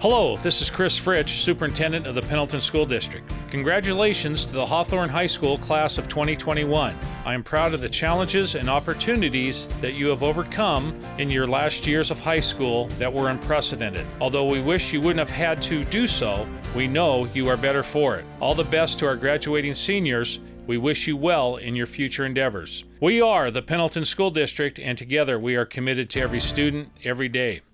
Hello, this is Chris Fritsch, Superintendent of the Pendleton School District. Congratulations to the Hawthorne High School Class of 2021. I am proud of the challenges and opportunities that you have overcome in your last years of high school that were unprecedented. Although we wish you wouldn't have had to do so, we know you are better for it. All the best to our graduating seniors. We wish you well in your future endeavors. We are the Pendleton School District, and together we are committed to every student, every day.